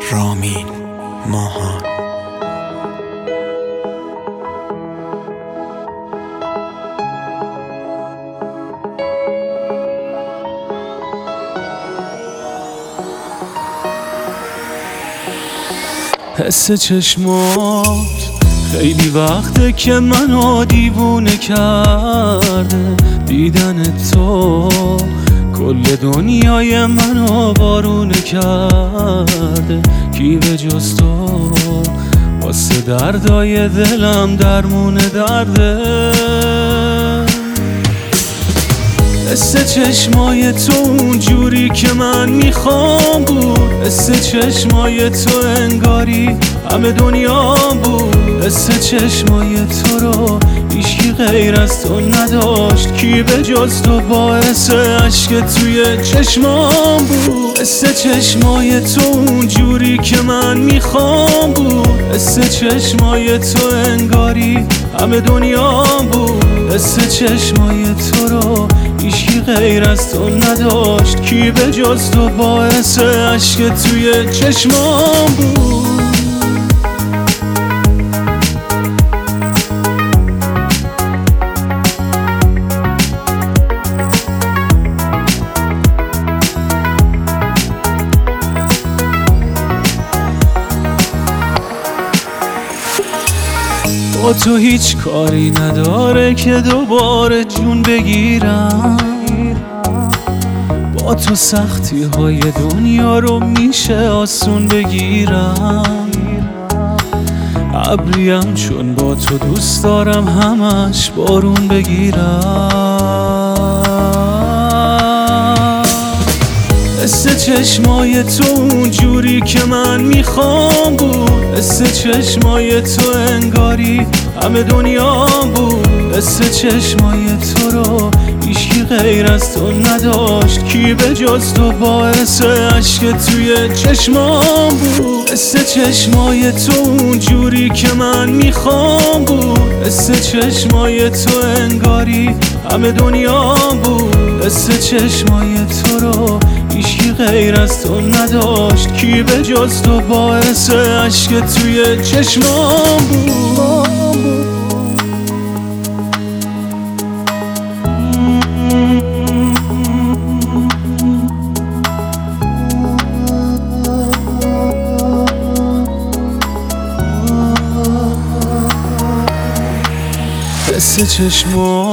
رامین ماهان. حس چشمات خیلی وقته که منو دیوونه کرده، دیدن تو کل دنیای منو بارونه کرده. کی به جز تو واسه دردای دلم درمون درده. حس چشمای تو اونجوری که من میخوام بود، حس چشمای تو انگاری همه دنیا بود. حس چشمای تو رو هیچکی غیر از تو نداشت، کی به جز تو باعث عشق توی چشمام بود. حس چشمای تو اونجوری که من میخوام بود، حس چشمای تو انگاری همه دنیا بود. حس چشمای تو رو هیچکی غیر از تو نداشت، کی به جز تو باعث عشق توی چشمام بود. با تو هیچ کاری نداره که دوباره جون بگیرم، با تو سختی های دنیا رو میشه آسون بگیرم. ابریم چون با تو دوست دارم همش بارون بگیرم. حس چشمای تو اونجوری که من میخوام بود، حس چشمای تو انگاری همه دنیا بود. حس چشمای تو رو هیچکی غیر از تو نداشت، کی به جز تو باعث عشق توی چشمام بود. حس چشمای تو اونجوری که من میخوام بود، حس چشمای تو انگاری همه دنیا بود. حس چشمای تو رو هیچکی غیر از تو نداشت، کی به جز تو باعث عشق توی چشمام بود. حس چشمات